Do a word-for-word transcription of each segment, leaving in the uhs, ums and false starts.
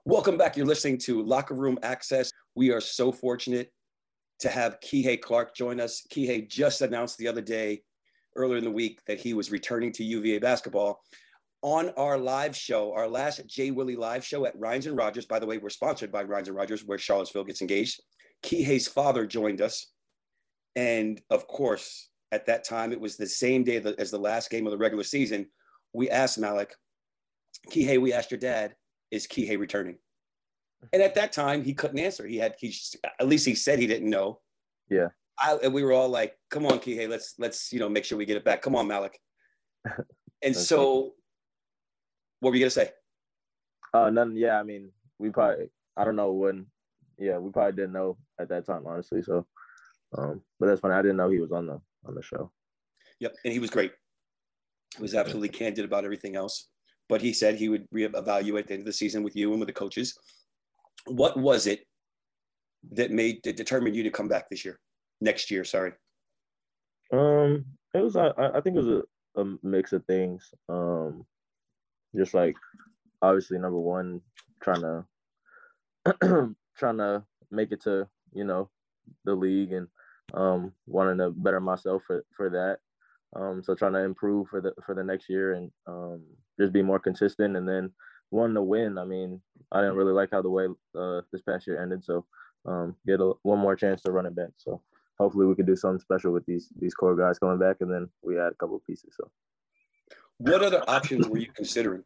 Welcome back. You're listening to Locker Room Access. We are so fortunate to have Kihei Clark join us. Kihei just announced the other day, earlier in the week, that he was returning to U V A basketball. On our live show, our last Jay Willie live show at Rhines and Rogers, by the way, we're sponsored by Rhines and Rogers, where Charlottesville gets engaged. Kihei's father joined us. And of course, at that time, it was the same day as the last game of the regular season. We asked Malik, Kihei, we asked your dad, is Kihei returning? And at that time, he couldn't answer. He had, he at least he said he didn't know. Yeah. I, and we were all like, come on, Kihei, let's, let's, you know, make sure we get it back. Come on, Malik. And so, funny. What were you going to say? Uh, none. Yeah. I mean, we probably, I don't know when, yeah, we probably didn't know at that time, honestly. So, um, but that's funny. I didn't know he was on the, on the show. Yep. And he was great. He was absolutely candid about everything else. But he said he would reevaluate at the end of the season with you and with the coaches. What was it that made that determined you to come back this year, next year? Sorry. Um, it was. I, I think it was a, a mix of things. Um, just like obviously number one, trying to trying to make it to you know the league and um wanting to better myself for for that. Um, so trying to improve for the for the next year and um just be more consistent and then. One to win. I mean, I didn't really like how the way uh, this past year ended, so um, get a, one more chance to run it back. So hopefully we could do something special with these these core guys coming back, and then we add a couple of pieces. So, what other options were you considering?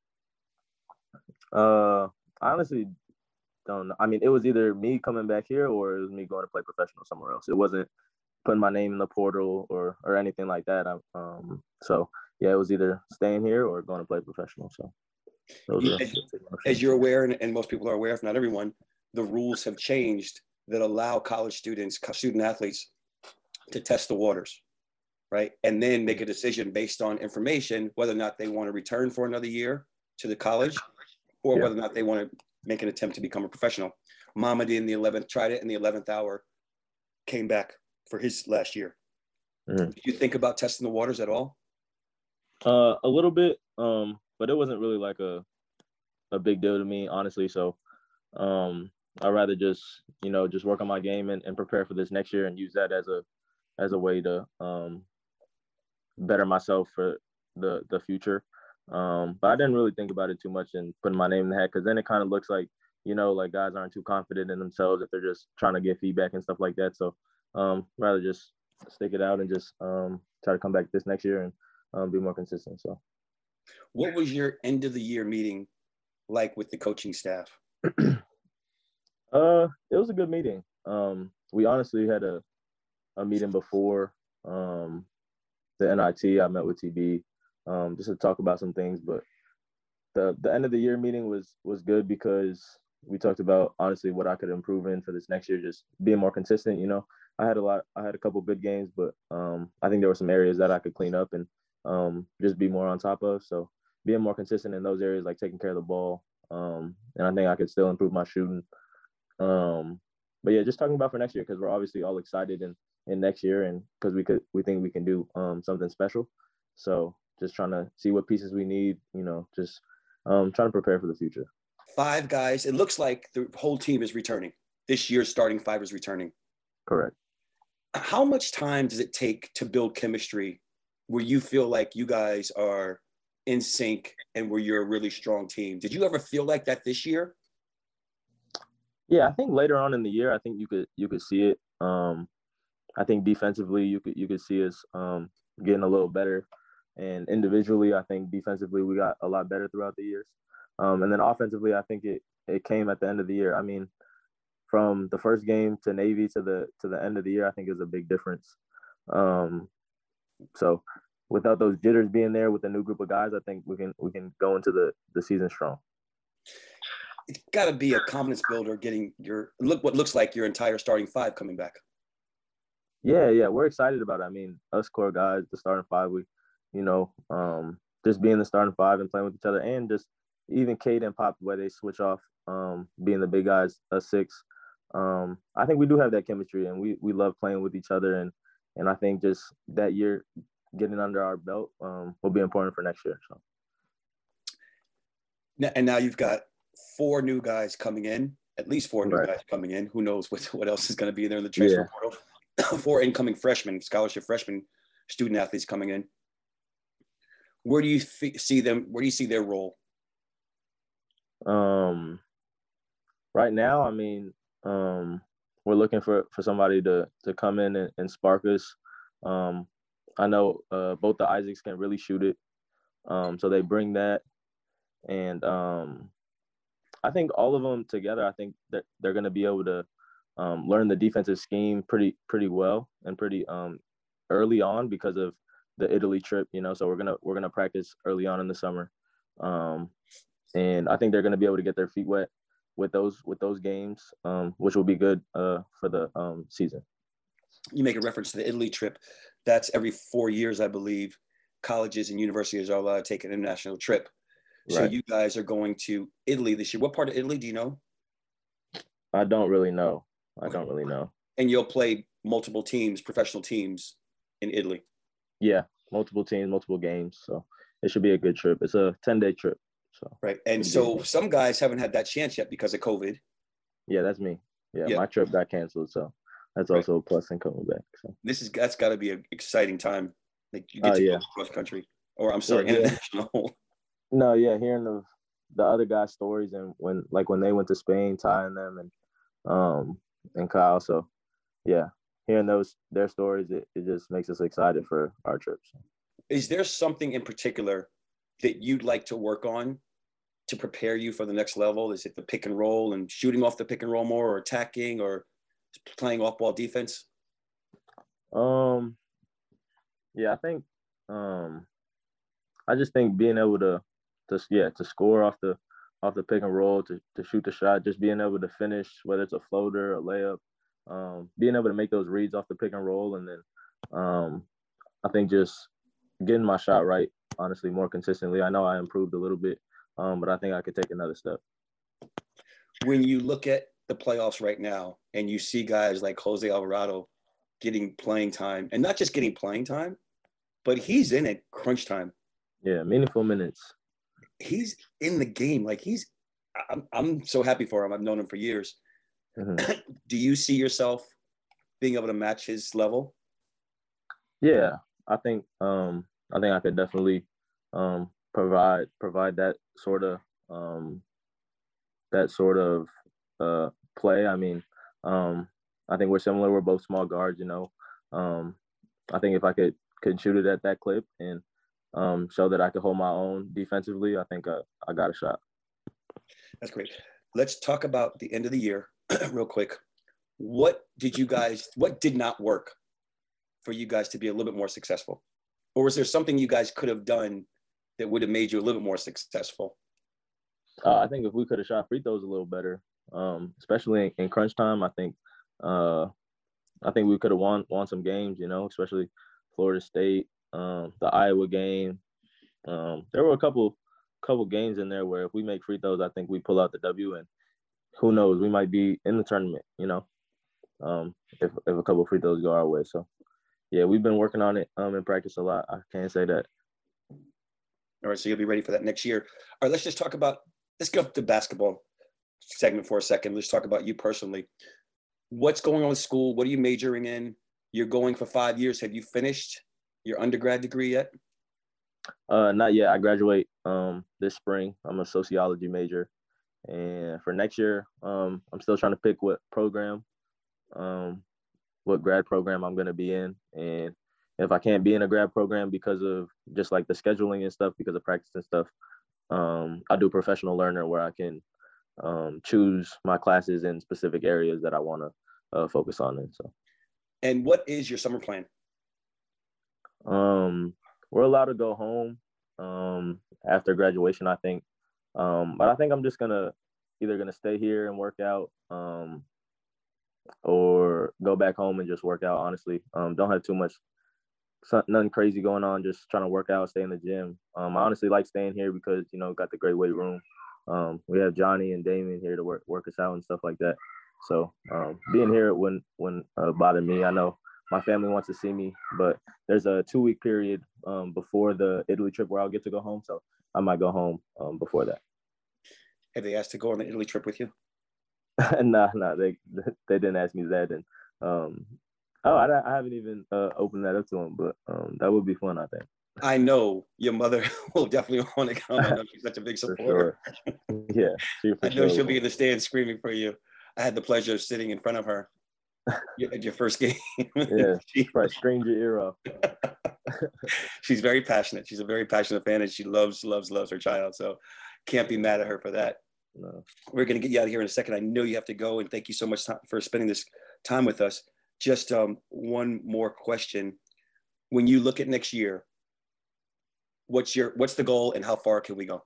Uh, I honestly don't know. I mean, it was either me coming back here or it was me going to play professional somewhere else. It wasn't putting my name in the portal or or anything like that. I, um, so yeah, it was either staying here or going to play professional. So. As, as you're aware, and, and most people are aware, if not everyone, the rules have changed that allow college students, student athletes to test the waters, right? And then make a decision based on information, whether or not they want to return for another year to the college or yeah. whether or not they want to make an attempt to become a professional. Mamadi in the eleventh tried it in the eleventh hour, came back for his last year. Mm-hmm. Did you think about testing the waters at all? Uh, a little bit. Um, But it wasn't really like a a big deal to me, honestly. So um, I'd rather just, you know, just work on my game and, and prepare for this next year and use that as a as a way to um, better myself for the the future. Um, but I didn't really think about it too much and putting my name in the hat because then it kind of looks like, you know, like guys aren't too confident in themselves if they're just trying to get feedback and stuff like that. So um, rather just stick it out and just um, try to come back this next year and um, be more consistent. So. What was your end of the year meeting like with the coaching staff? uh, it was a good meeting. Um, we honestly had a, a meeting before um, the N I T. I met with T B um, just to talk about some things. But the the end of the year meeting was was good because we talked about honestly what I could improve in for this next year, just being more consistent. You know, I had a lot. I had a couple good games, but um, I think there were some areas that I could clean up and um, just be more on top of. So. Being more consistent in those areas, like taking care of the ball. Um, and I think I could still improve my shooting. Um, but yeah, just talking about for next year, because we're obviously all excited in, in next year and because we could, we think we can do um, something special. So just trying to see what pieces we need, you know, just um, trying to prepare for the future. Five guys. It looks like the whole team is returning. This year's starting five is returning. Correct. How much time does it take to build chemistry where you feel like you guys are in sync and where you're a really strong team? Did you ever feel like that this year? Yeah, I think later on in the year, I think you could you could see it. Um, I think defensively, you could you could see us um, getting a little better, and individually, I think defensively we got a lot better throughout the years. Um, and then offensively, I think it it came at the end of the year. I mean, from the first game to Navy to the to the end of the year, I think is a big difference. Um, so. Without those jitters being there with a new group of guys, I think we can we can go into the, the season strong. It's got to be a confidence builder getting your look what looks like your entire starting five coming back. Yeah, yeah, we're excited about it. I mean, us core guys, the starting five, we, you know, um, just being the starting five and playing with each other, and just even Cade and Pop, the way they switch off, um, being the big guys, us six. Um, I think we do have that chemistry, and we we love playing with each other, and and I think just that year. Getting under our belt um, will be important for next year. So, and now you've got four new guys coming in, at least four new Right. guys coming in. Who knows what, what else is going to be there in the transfer Yeah. portal? Four incoming freshmen, scholarship freshmen, student athletes coming in. Where do you f- see them? Where do you see their role? Um, right now, I mean, um, we're looking for, for somebody to to come in and, and spark us. Um, I know uh, both the Isaacs can really shoot it, um, so they bring that, and um, I think all of them together, I think that they're going to be able to um, learn the defensive scheme pretty pretty well and pretty um, early on because of the Italy trip. You know, so we're gonna we're gonna practice early on in the summer, um, and I think they're going to be able to get their feet wet with those with those games, um, which will be good uh, for the um, season. You make a reference to the Italy trip. That's every four years, I believe. Colleges and universities are allowed to take an international trip. So Right. you guys are going to Italy this year. What part of Italy do you know? I don't really know. I don't really know. And you'll play multiple teams, professional teams in Italy. Yeah, multiple teams, multiple games. So it should be a good trip. It's a ten-day trip. So right. And so some guys haven't had that chance yet because of COVID. Yeah, that's me. Yeah, yep. My trip got canceled, so that's right. also a plus in coming back. So this is that's got to be an exciting time. Like you get uh, to yeah. go cross country, or I'm sorry, yeah, international. Yeah. No, yeah, hearing the the other guys' stories and when like when they went to Spain, Ty and them and um and Kyle. So yeah, hearing those their stories, it, it just makes us excited for our trips. Is there something in particular that you'd like to work on to prepare you for the next level? Is it the pick and roll and shooting off the pick and roll more, or attacking, or playing off ball defense? Um, yeah, I think um, I just think being able to, to yeah, to score off the off the pick and roll, to to shoot the shot, just being able to finish, whether it's a floater, a layup, um, being able to make those reads off the pick and roll, and then um, I think just getting my shot right, honestly, more consistently. I know I improved a little bit, um, but I think I could take another step. When you look at the playoffs right now and you see guys like Jose Alvarado getting playing time, and not just getting playing time, but he's in it crunch time. Yeah, meaningful minutes. He's in the game. Like he's, I'm, I'm so happy for him. I've known him for years. Mm-hmm. Do you see yourself being able to match his level? Yeah, I think um, I think I could definitely um, provide provide that sort of um, that sort of uh, play. I mean, um, I think we're similar. We're both small guards, you know. Um, I think if I could could shoot it at that clip and um, show that I could hold my own defensively, I think I, I got a shot. That's great. Let's talk about the end of the year real quick. What did you guys, what did not work for you guys to be a little bit more successful? Or was there something you guys could have done that would have made you a little bit more successful? Uh, I think if we could have shot free throws a little better, um, especially in, in crunch time, I think uh, I think we could have won won some games, you know, especially Florida State, um, the Iowa game. Um, there were a couple couple games in there where if we make free throws, I think we pull out the W, and who knows, we might be in the tournament, you know, um, if if a couple free throws go our way. So, yeah, we've been working on it um, in practice a lot. I can't say that. All right, so you'll be ready for that next year. All right, let's just talk about, let's go up to basketball segment for a second. Let's talk about you personally. What's going on with school? What are you majoring in? You're going for five years. Have you finished your undergrad degree yet? Uh, not yet. I graduate um, this spring. I'm a sociology major. And for next year, um, I'm still trying to pick what program, um, what grad program I'm going to be in. And if I can't be in a grad program because of just like the scheduling and stuff, because of practice and stuff, um, I do professional learner where I can um, choose my classes in specific areas that I want to uh, focus on. And so. And what is your summer plan? Um, we're allowed to go home um, after graduation, I think. Um, but I think I'm just gonna either gonna stay here and work out, um, or go back home and just work out. Honestly, um, don't have too much, nothing crazy going on. Just trying to work out, stay in the gym. Um, I honestly like staying here because you know got the great weight room. Um, we have Johnny and Damon here to work work us out and stuff like that. So um, being here wouldn't wouldn't uh, bother me. I know my family wants to see me, but there's a two week period um, before the Italy trip where I'll get to go home. So I might go home um, before that. Have they asked to go on the Italy trip with you? nah, nah, they they didn't ask me that. And um, oh, I, I haven't even uh, opened that up to them, but um, that would be fun, I think. I know your mother will definitely want to come. I know she's such a big supporter. For sure. Yeah, she for I know sure she'll will. be in the stands screaming for you. I had the pleasure of sitting in front of her at your first game. Yeah, she, probably screamed your ear off. She's very passionate. She's a very passionate fan, and she loves, loves, loves her child. So can't be mad at her for that. No. We're going to get you out of here in a second. I know you have to go, and thank you so much for spending this time with us. Just um, one more question. When you look at next year, what's your what's the goal, and how far can we go?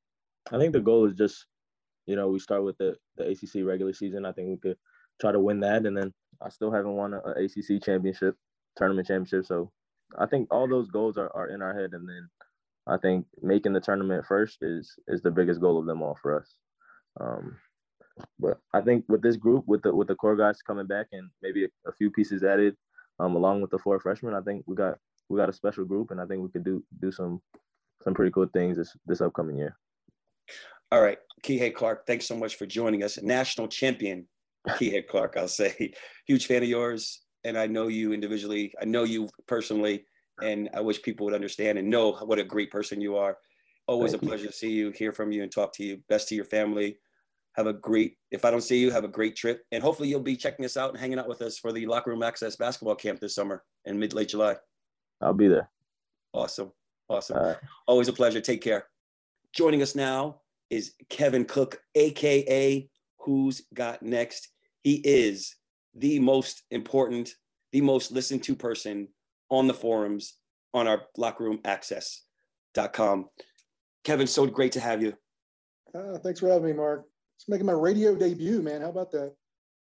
I think the goal is just, you know, we start with the, the A C C regular season. I think we could try to win that. And then I still haven't won a, a A C C championship, tournament championship. So I think all those goals are, are in our head. And then I think making the tournament first is is the biggest goal of them all for us. Um, but I think with this group, with the with the core guys coming back and maybe a, a few pieces added, um, along with the four freshmen, I think we got we got a special group, and I think we could do do some some pretty cool things this this upcoming year. All right, Kihei Clark, thanks so much for joining us. National champion, Kihei Clark, I'll say. Huge fan of yours, and I know you individually. I know you personally, and I wish people would understand and know what a great person you are. Always Thank a pleasure you. to see you, hear from you, and talk to you. Best to your family. Have a great, if I don't see you, have a great trip. And hopefully you'll be checking us out and hanging out with us for the Locker Room Access basketball camp this summer in mid, late July. I'll be there. Awesome. Awesome. Right. Always a pleasure. Take care. Joining us now is Kevin Cook, A K A Who's Got Next. He is the most important, the most listened to person on the forums on our locker room access dot com. Kevin, so great to have you. Uh, thanks for having me, Mark. It's making my radio debut, man. How about that?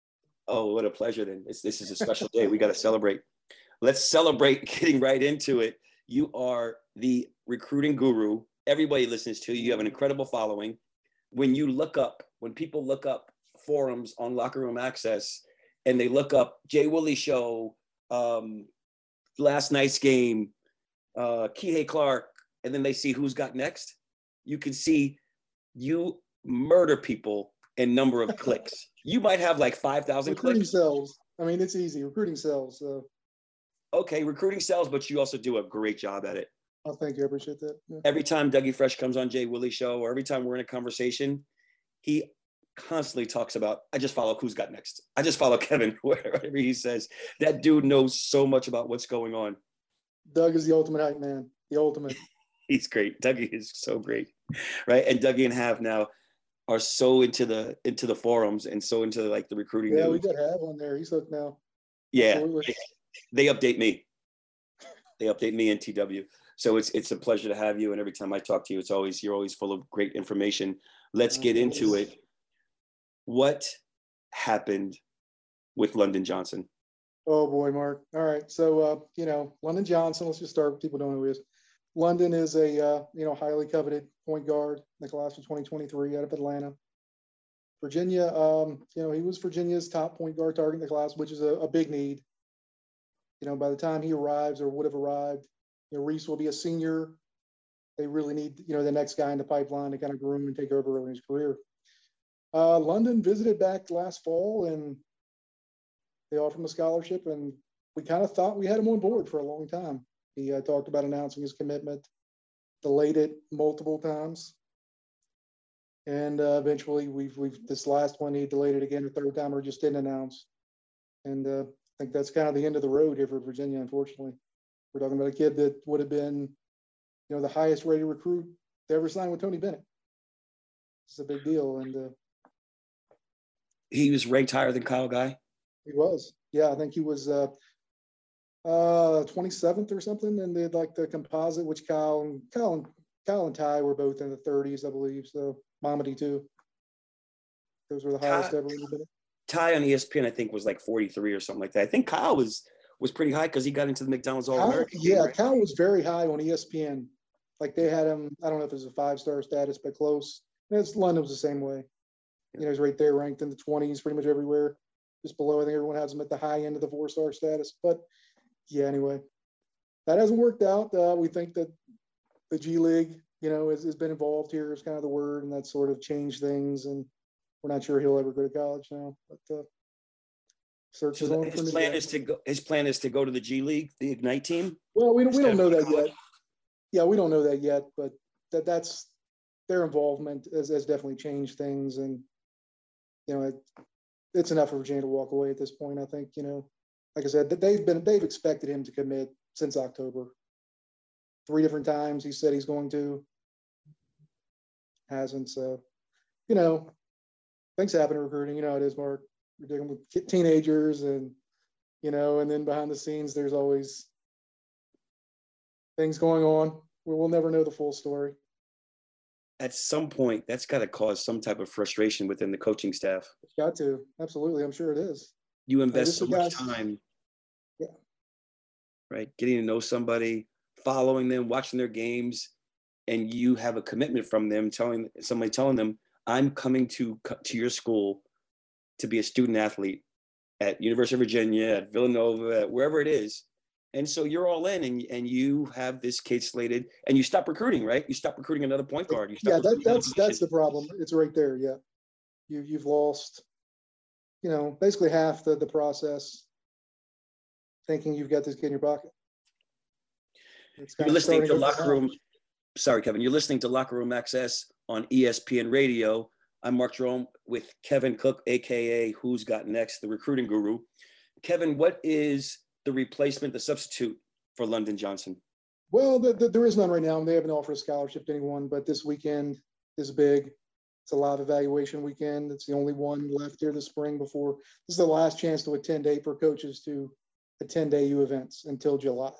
Oh, what a pleasure then. It's, this is a special day. We got to celebrate. Let's celebrate getting right into it. You are the recruiting guru. Everybody listens to you. You have an incredible following. When you look up, when people look up forums on Locker Room Access and they look up Jay Woolley Show, um, last night's game, uh, Kihei Clark, and then they see Who's Got Next, you can see you murder people in number of clicks. You might have like five thousand clicks. Recruiting sells. I mean, it's easy. Recruiting sells. So. Okay, recruiting sells, but you also do a great job at it. Oh, thank you. I appreciate that. Yeah. Every time Dougie Fresh comes on Jay Woolley Show, or every time we're in a conversation, he constantly talks about, I just follow Who's Got Next. I just follow Kevin, wherever he says. That dude knows so much about what's going on. Doug is the ultimate hype man. The ultimate. He's great. Dougie is so great, right? And Dougie and Hav now are so into the into the forums and so into like the recruiting. Yeah, news. we got Hav on there. He's hooked now. Yeah, they, they update me. They update me and T W. So it's it's a pleasure to have you. And every time I talk to you, it's always you're always full of great information. Let's get into it. What happened with London Johnson? Oh boy, Mark. All right. So uh, you know, London Johnson, let's just start with people don't know who he is. London is a uh, you know, highly coveted point guard in the class of twenty twenty-three out of Atlanta. Virginia, um, you know, he was Virginia's top point guard target in the class, which is a, a big need. You know, by the time he arrives or would have arrived, you know, Reese will be a senior. They really need, you know, the next guy in the pipeline to kind of groom and take over early in his career. Uh, London visited back last fall and they offered him a scholarship, and we kind of thought we had him on board for a long time. He uh, talked about announcing his commitment, delayed it multiple times. And uh, eventually we've, we've, this last one, he delayed it again a third time or just didn't announce. And uh, I think that's kind of the end of the road here for Virginia, unfortunately. We're talking about a kid that would have been, you know, the highest rated recruit to ever sign with Tony Bennett. It's a big deal. And uh, he was ranked higher than Kyle Guy? He was. Yeah, I think he was uh, uh, twenty-seventh or something. And they had like the composite, which Kyle and Kyle and Kyle and Ty were both in the thirties, I believe. So Mamadi too. Those were the highest Ty, ever rated. Ty on E S P N, I think, was like forty-three or something like that. I think Kyle was was pretty high because he got into the McDonald's All-American. Yeah, right? Kyle was very high on E S P N. Like they had him, I don't know if it was a five-star status, but close. And it's, London was the same way. You know, he's right there ranked in the twenties pretty much everywhere. Just below, I think everyone has him at the high end of the four-star status. But yeah, anyway, that hasn't worked out. Uh, we think that the G League you know, has, has been involved here is kind of the word, and that sort of changed things. And we're not sure he'll ever go to college now, but uh, search So is the, on his for plan is to go. His plan is to go to the G League, the Ignite team. Well, we don't we don't know that college? yet. Yeah, we don't know that yet, but that that's their involvement has, has definitely changed things, and you know, it, it's enough for Virginia to walk away at this point. I think, you know, like I said, that they've been they've expected him to commit since October. Three different times he said he's going to, hasn't. So, you know, things happen in recruiting. You know how it is, Mark. You're dealing with teenagers, and you know, and then behind the scenes, there's always things going on. We will never know the full story. At some point, that's got to cause some type of frustration within the coaching staff. It's got to. Absolutely. I'm sure it is. You Uh, invest this so is much guys- time, Yeah. right? Getting to know somebody, following them, watching their games, and you have a commitment from them, telling somebody telling them, "I'm coming to co- to your school to be a student athlete at University of Virginia, at Villanova, at wherever it is." And so you're all in, and, and you have this kid slated, and you stop recruiting, right? You stop recruiting another point guard. You stop Yeah, that, recruiting another that's that's position. the problem. It's right there. Yeah, you you've lost, you know, basically half the the process, thinking you've got this kid in your pocket. It's kind You're of listening to starting Locker go Room. Sorry, Kevin. You're listening to Locker Room Access on E S P N Radio. I'm Mark Jerome with Kevin Cook, aka Who's Got Next, the recruiting guru. Kevin, what is the replacement, the substitute for London Johnson? Well, the, the, there is none right now. They haven't offered a scholarship to anyone, but this weekend is big. It's a live evaluation weekend. It's the only one left here this spring before. This is the last chance to attend day for coaches to attend A U events until July.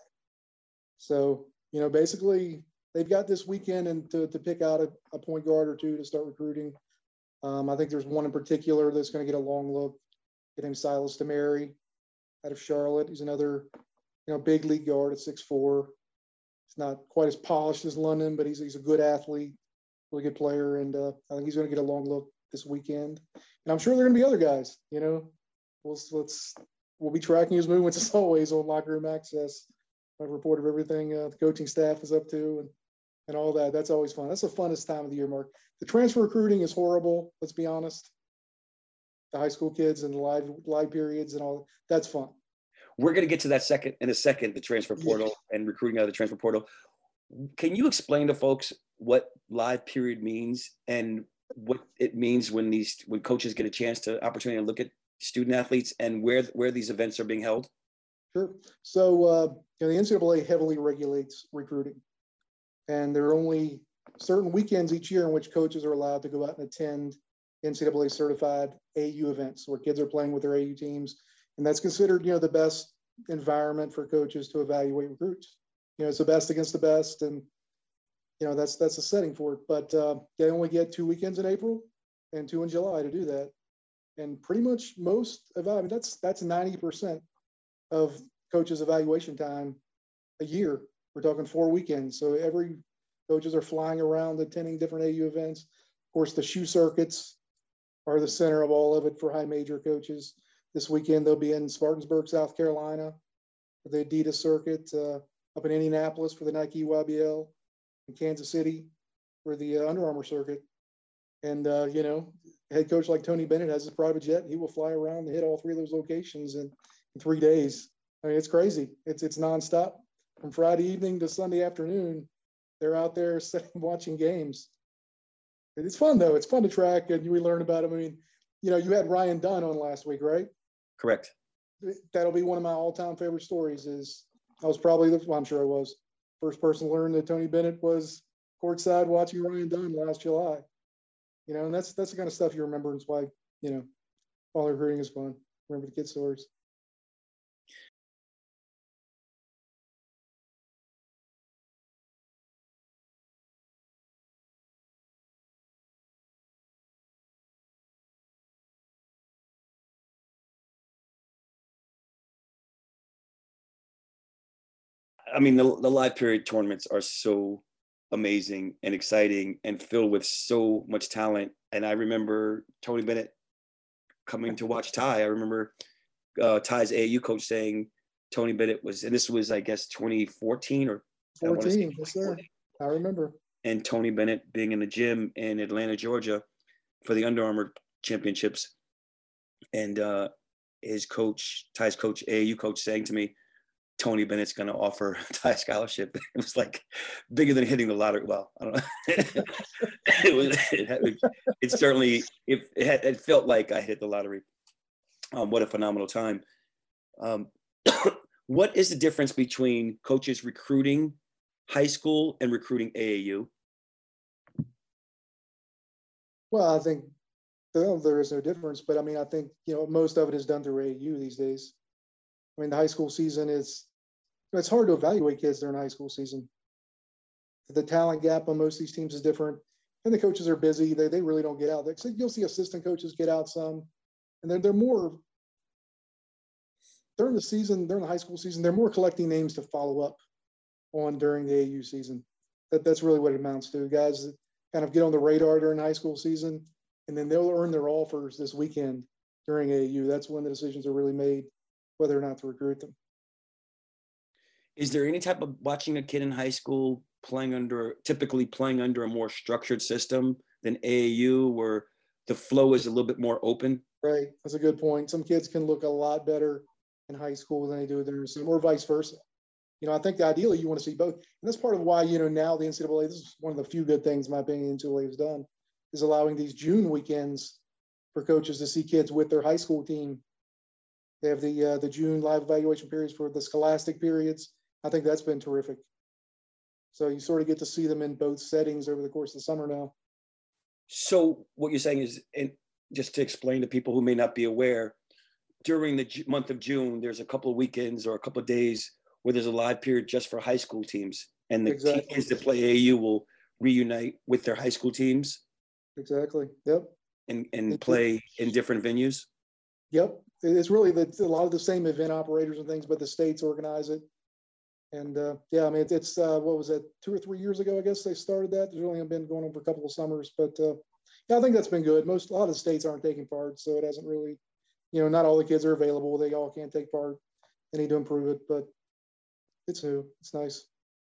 So, you know, basically they've got this weekend and to, to pick out a, a point guard or two to start recruiting. Um, I think there's one in particular that's going to get a long look. His name's Silas Demary out of Charlotte. He's another, you know, big league guard at six foot four. He's not quite as polished as London, but he's he's a good athlete, really good player, and uh, I think he's going to get a long look this weekend. And I'm sure there are going to be other guys. You know, we'll let's we'll be tracking his movements as always on Locker Room Access. I report of everything uh, the coaching staff is up to and and all that. That's always fun. That's the funnest time of the year, Mark. The transfer recruiting is horrible. Let's be honest. The high school kids and the live live periods and all that's fun. We're going to get to that second in a second, the transfer portal yeah. and recruiting out of the transfer portal. Can you explain to folks what live period means and what it means when these when coaches get a chance to opportunity to look at student athletes and where where these events are being held? Sure. So uh, you know, the N C double A heavily regulates recruiting, and there are only certain weekends each year in which coaches are allowed to go out and attend N C double A certified A U events where kids are playing with their A U teams. And that's considered, you know, the best environment for coaches to evaluate recruits. You know, it's the best against the best, and you know that's that's the setting for it. But uh, they only get two weekends in April and two in July to do that. And pretty much most of, I mean, that's that's ninety percent of coaches' evaluation time a year. We're talking four weekends. So every coaches are flying around attending different A U events. Of course, the shoe circuits are the center of all of it for high major coaches. This weekend, they'll be in Spartanburg, South Carolina, for the Adidas circuit, uh, up in Indianapolis for the Nike Y B L, in Kansas City for the uh, Under Armour circuit. And, uh, you know, head coach like Tony Bennett has his private jet. He will fly around and hit all three of those locations in, in three days. I mean, it's crazy. It's it's nonstop. From Friday evening to Sunday afternoon, they're out there watching games. It's fun, though. It's fun to track, and we learn about them. I mean, you know, you had Ryan Dunn on last week, right? Correct. That'll be one of my all-time favorite stories. Is I was probably the, well, I'm sure I was, first person to learn that Tony Bennett was courtside watching Ryan Dunn last July. You know, and that's that's the kind of stuff you remember. And it's why, you know, all recruiting is fun. Remember the kid stories. I mean, the, the live period tournaments are so amazing and exciting and filled with so much talent. And I remember Tony Bennett coming to watch Ty. I remember uh, Ty's A A U coach saying Tony Bennett was, and this was, I guess, twenty fourteen or fourteen, yes, sir. I remember. and Tony Bennett being in the gym in Atlanta, Georgia for the Under Armour championships. And uh, his coach, Ty's coach, A A U coach, saying to me, Tony Bennett's going to offer Ty a scholarship. It was like bigger than hitting the lottery. Well, I don't know. it was. It, had, it certainly. It, it, had, it felt like I hit the lottery. Um, what a phenomenal time. Um, what is the difference between coaches recruiting high school and recruiting A A U? Well, I think well, there is no difference, but I mean, I think, you know, most of it is done through A A U these days. I mean, the high school season is, it's hard to evaluate kids during high school season. The talent gap on most of these teams is different, and the coaches are busy. They they really don't get out there. So you'll see assistant coaches get out some, and they're they're more during the season, during the high school season, they're more collecting names to follow up on during the A A U season. That that's really what it amounts to. Guys that kind of get on the radar during high school season, and then they'll earn their offers this weekend during A A U. That's when the decisions are really made whether or not to recruit them. Is there any type of watching a kid in high school playing under, typically playing under a more structured system than A A U, where the flow is a little bit more open? Right. That's a good point. Some kids can look a lot better in high school than they do there, or vice versa. You know, I think ideally you want to see both. And that's part of why, you know, now the N C double A, this is one of the few good things, in my opinion, the N C double A has done, is allowing these June weekends for coaches to see kids with their high school team. They have the uh, the June live evaluation periods for the scholastic periods. I think that's been terrific. So you sort of get to see them in both settings over the course of the summer now. So what you're saying is, and just to explain to people who may not be aware, during the Ju- month of June, there's a couple of weekends or a couple of days where there's a live period just for high school teams, and the Exactly. teams that play A A U will reunite with their high school teams. Exactly. Yep. And and play in different venues. Yep. It's really the, a lot of the same event operators and things, but the states organize it. And uh, yeah, I mean, it's, it's uh, what was it, two or three years ago, I guess they started that. There's only been going on for a couple of summers, but uh, yeah, I think that's been good. Most, a lot of the states aren't taking part, so it hasn't really, you know, not all the kids are available. They all can't take part. They need to improve it, but it's new. It's nice.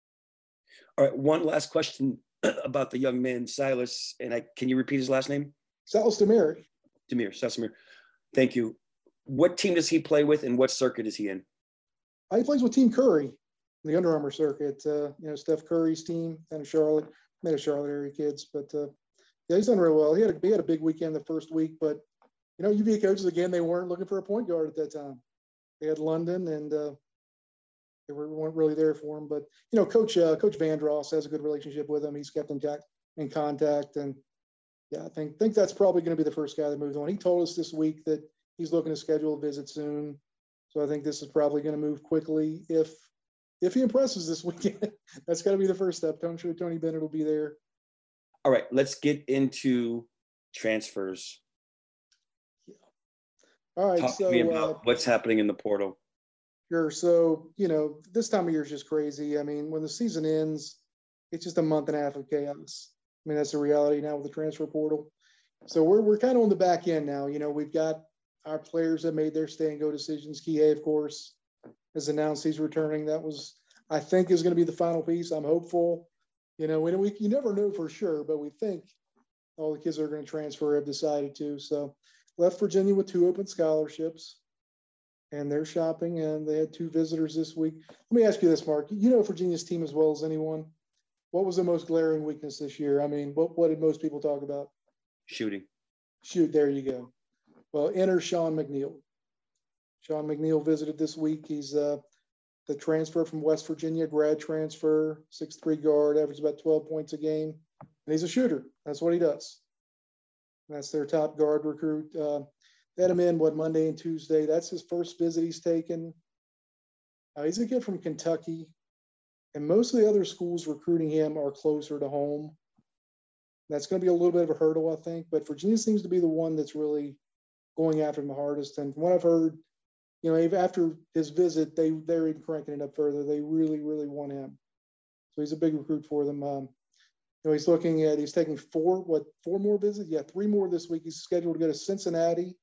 All right, one last question about the young man, Silas, and I, can you repeat his last name? Silas Demir. Demir, Silas Demir. Thank you. What team does he play with, and what circuit is he in? Uh, he plays with Team Curry, the Under Armour circuit. Uh, you know, Steph Curry's team down in Charlotte, made of Charlotte area kids, but uh, yeah, he's done real well. He had a, he had a big weekend the first week, but you know, U V A coaches again, they weren't looking for a point guard at that time. They had London, and uh, they were, weren't really there for him. But you know, Coach uh, Coach Vandross has a good relationship with him. He's kept in, ta- in contact, and yeah, I think think that's probably going to be the first guy that moves on. He told us this week that he's looking to schedule a visit soon, so I think this is probably going to move quickly if if he impresses this weekend. That's got to be the first step. I'm sure Tony Bennett will be there. All right, let's get into transfers. Yeah. All right. Talk so to me about uh, what's happening in the portal. Sure. So, you know, this time of year is just crazy. I mean, when the season ends, it's just a month and a half of chaos. I mean, that's the reality now with the transfer portal. So we're we're kind of on the back end now. You know, we've got our players that made their stay and go decisions. Kihei, of course, has announced he's returning. That was, I think, is going to be the final piece. I'm hopeful. You know, we, we you never know for sure, but we think all the kids that are going to transfer have decided to. So left Virginia with two open scholarships, and they're shopping, and they had two visitors this week. Let me ask you this, Mark. You know Virginia's team as well as anyone. What was the most glaring weakness this year? I mean, what, what did most people talk about? Shooting. Shoot, there you go. Well, enter Sean McNeil. Sean McNeil visited this week. He's uh, the transfer from West Virginia, grad transfer, six three guard, averages about twelve points a game. And he's a shooter. That's what he does. That's their top guard recruit. Uh, they had him in, what, Monday and Tuesday. That's his first visit he's taken. Uh, he's a kid from Kentucky. And most of the other schools recruiting him are closer to home. That's going to be a little bit of a hurdle, I think. But Virginia seems to be the one that's really going after him the hardest. And from what I've heard, you know, after his visit, they, they're even cranking it up further. They really, really want him. So he's a big recruit for them. Um, you know, he's looking at, he's taking four, what, four more visits? Yeah, three more this week. He's scheduled to go to Cincinnati.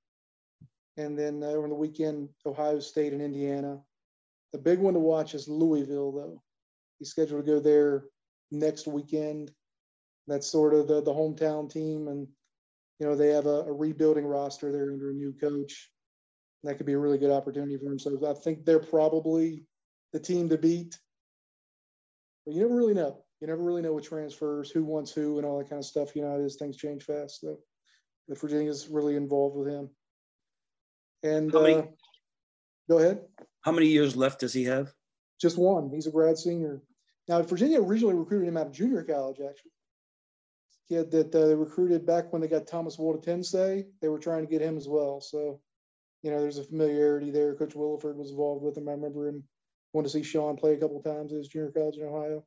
And then uh, on the weekend, Ohio State and Indiana. The big one to watch is Louisville, though. He's scheduled to go there next weekend. That's sort of the, the hometown team. And, you know, they have a, a rebuilding roster there under a new coach. That could be a really good opportunity for him. So I think they're probably the team to beat. But you never really know. You never really know with transfers, who wants who and all that kind of stuff. You know, as things change fast. So the Virginia's really involved with him. And How many, uh, go ahead. How many years left does he have? Just one. He's a grad senior. Now, Virginia originally recruited him out of junior college, actually. He had that uh, they recruited back when they got Thomas Woldetense. They were trying to get him as well. So, you know, there's a familiarity there. Coach Williford was involved with him. I remember him wanted to see Sean play a couple of times at his junior college in Ohio.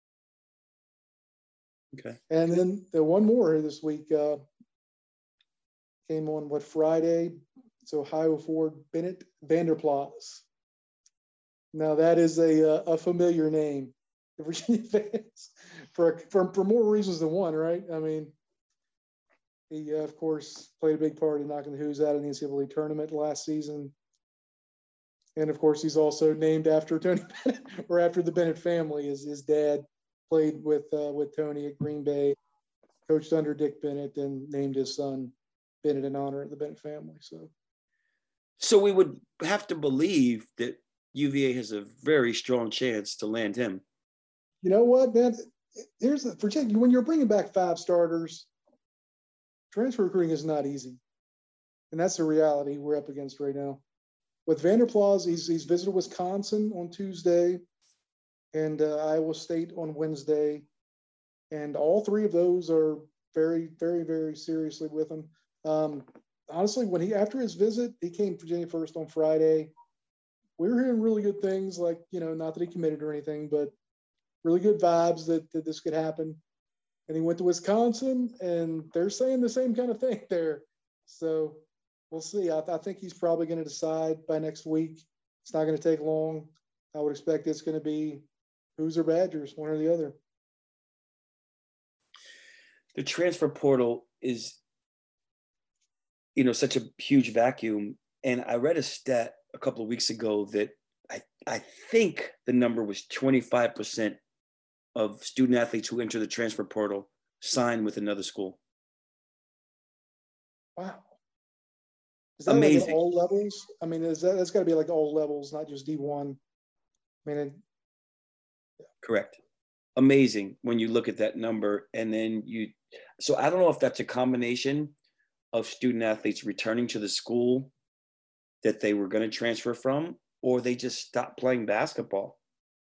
Okay. And then the one more this week uh, came on what Friday. It's Ohio Ford Bennett Vanderplas. Now that is a a familiar name to Virginia fans for for for more reasons than one, right? I mean, he uh, of course played a big part in knocking the Hoos out in the N C double A tournament last season, and of course he's also named after Tony Bennett or after the Bennett family. His his dad played with uh, with Tony at Green Bay, coached under Dick Bennett, and named his son Bennett in honor of the Bennett family. So, so we would have to believe that U V A has a very strong chance to land him. You know what, man? Here's the Virginia. When you're bringing back five starters, transfer recruiting is not easy, and that's the reality we're up against right now. With Vanderplas, he's he's visited Wisconsin on Tuesday, and uh, Iowa State on Wednesday, and all three of those are very, very, very seriously with him. Um, honestly, when he after his visit, he came to Virginia First on Friday. We were hearing really good things, like, you know, not that he committed or anything, but really good vibes that, that this could happen. And he went to Wisconsin, and they're saying the same kind of thing there. So we'll see. I, I think he's probably going to decide by next week. It's not going to take long. I would expect it's going to be Hoos or Badgers, one or the other. The transfer portal is, you know, such a huge vacuum. And I read a stat a couple of weeks ago that I, I think the number was twenty-five percent of student athletes who enter the transfer portal sign with another school. Wow. Is that amazing? Like at all levels? I mean, is that, that's got to be like all levels, not just D one. I mean, it, yeah. Correct. Amazing when you look at that number. And then you, so I don't know if that's a combination of student athletes returning to the school that they were going to transfer from, or they just stopped playing basketball.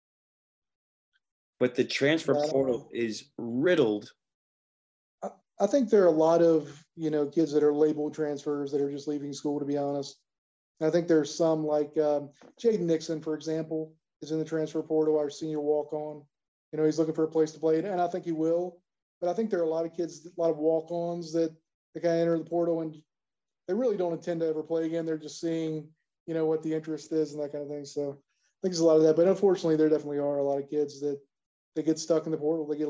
But the transfer yeah, portal is riddled. I, I think there are a lot of, you know, kids that are labeled transfers that are just leaving school, to be honest. And I think there's some like um, Jaden Nixon, for example, is in the transfer portal, our senior walk-on. You know, he's looking for a place to play, and I think he will. But I think there are a lot of kids, a lot of walk-ons that, that kind of enter the portal and they really don't intend to ever play again. They're just seeing, you know, what the interest is and that kind of thing. So I think there's a lot of that. But unfortunately, there definitely are a lot of kids that they get stuck in the portal. They get